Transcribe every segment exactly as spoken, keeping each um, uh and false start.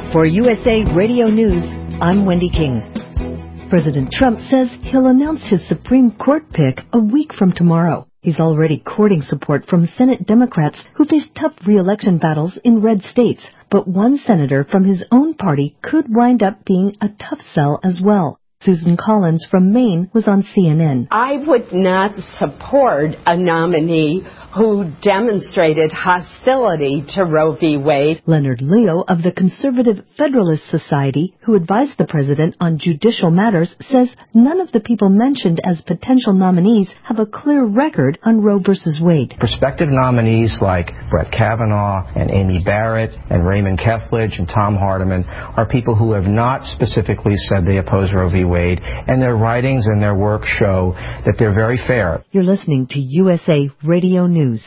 For U S A Radio News, I'm Wendy King. President Trump says he'll announce his Supreme Court pick a week from tomorrow. He's already courting support from Senate Democrats who face tough re-election battles in red states. But one senator from his own party could wind up being a tough sell as well. Susan Collins from Maine was on C N N. I would not support a nominee who demonstrated hostility to Roe v. Wade. Leonard Leo of the Conservative Federalist Society, who advised the president on judicial matters, says none of the people mentioned as potential nominees have a clear record on Roe versus Wade. Prospective nominees like Brett Kavanaugh and Amy Barrett and Raymond Kethledge and Tom Hardiman are people who have not specifically said they oppose Roe v. Wade, and their writings and their work show that they're very fair. You're listening to U S A Radio News.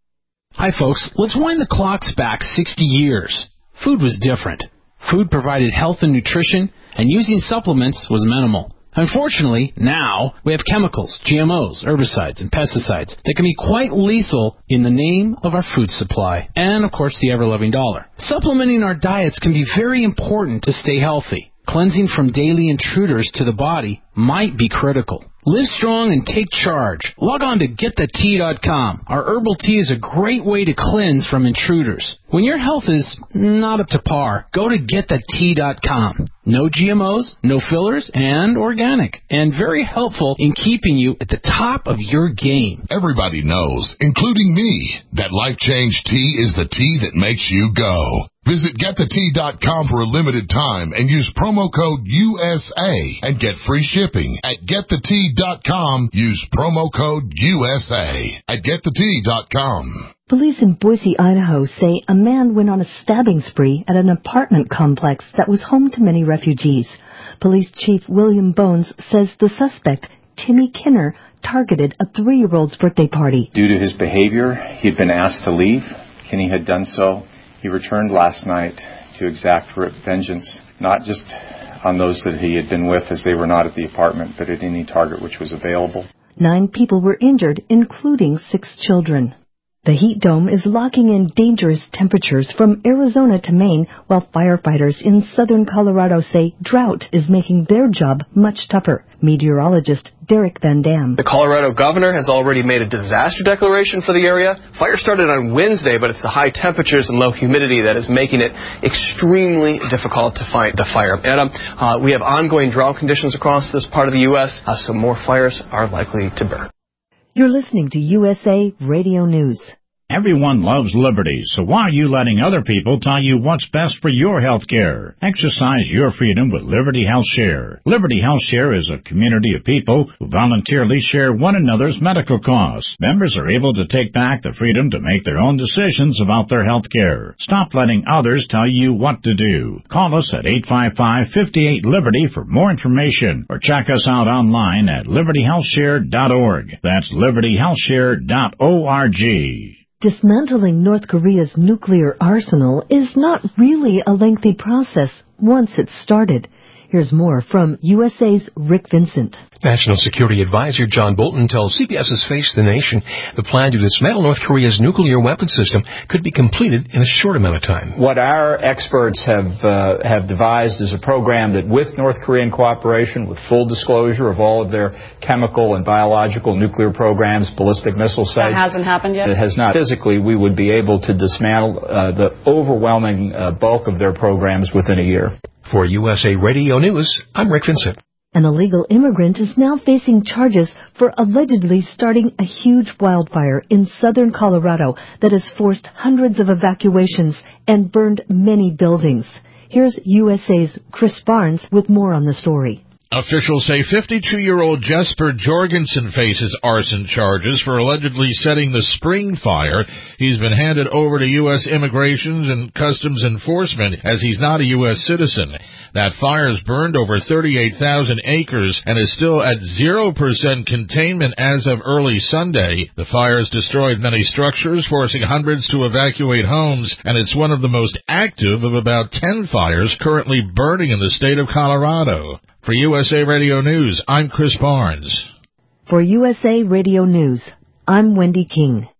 Hi, folks. Let's wind the clocks back sixty years. Food was different. Food provided health and nutrition, and using supplements was minimal. Unfortunately, now we have chemicals, G M Os, herbicides, and pesticides that can be quite lethal in the name of our food supply and, of course, the ever-loving dollar. Supplementing our diets can be very important to stay healthy. Cleansing from daily intruders to the body might be critical. Live strong and take charge. Log on to get the tea dot com. Our herbal tea is a great way to cleanse from intruders. When your health is not up to par, go to get the tea dot com. No G M Os, no fillers, and organic. And very helpful in keeping you at the top of your game. Everybody knows, including me, that Life Change Tea is the tea that makes you go. Visit get the tea dot com for a limited time and use promo code U S A and get free shipping. At get the tea dot com, use promo code U S A at get the tea dot com. Police in Boise, Idaho say a man went on a stabbing spree at an apartment complex that was home to many refugees. Police Chief William Bones says the suspect, Timmy Kinner, targeted a three-year-old's birthday party. Due to his behavior, he had been asked to leave. Kinney had done so. He returned last night to exact vengeance, not just on those that he had been with as they were not at the apartment, but at any target which was available. Nine people were injured, including six children. The heat dome is locking in dangerous temperatures from Arizona to Maine, while firefighters in southern Colorado say drought is making their job much tougher. Meteorologist Derek Van Dam. The Colorado governor has already made a disaster declaration for the area. Fire started on Wednesday, but it's the high temperatures and low humidity that is making it extremely difficult to fight the fire. Adam, uh, we have ongoing drought conditions across this part of the U S, uh, so more fires are likely to burn. You're listening to U S A Radio News. Everyone loves liberty, so why are you letting other people tell you what's best for your health care? Exercise your freedom with Liberty Health Share. Liberty Health Share is a community of people who voluntarily share one another's medical costs. Members are able to take back the freedom to make their own decisions about their health care. Stop letting others tell you what to do. Call us at eight five five, five eight, Liberty for more information, or check us out online at liberty health share dot org. That's liberty health share dot org. Dismantling North Korea's nuclear arsenal is not really a lengthy process once it's started. Here's more from U S A's Rick Vincent. National Security Advisor John Bolton tells C B S's Face the Nation the plan to dismantle North Korea's nuclear weapons system could be completed in a short amount of time. What our experts have uh, have devised is a program that, with North Korean cooperation, with full disclosure of all of their chemical and biological nuclear programs, ballistic missile sites. That hasn't happened yet? It has not. Physically, we would be able to dismantle uh, the overwhelming uh, bulk of their programs within a year. For U S A Radio News, I'm Rick Vincent. An illegal immigrant is now facing charges for allegedly starting a huge wildfire in southern Colorado that has forced hundreds of evacuations and burned many buildings. Here's U S A's Chris Barnes with more on the story. Officials say fifty-two-year-old Jesper Jorgensen faces arson charges for allegedly setting the spring fire. He's been handed over to U S Immigration and Customs Enforcement as he's not a U S citizen. That fire's burned over thirty-eight thousand acres and is still at zero percent containment as of early Sunday. The fire's destroyed many structures, forcing hundreds to evacuate homes, and it's one of the most active of about ten fires currently burning in the state of Colorado. For U S A Radio News, I'm Chris Barnes. For U S A Radio News, I'm Wendy King.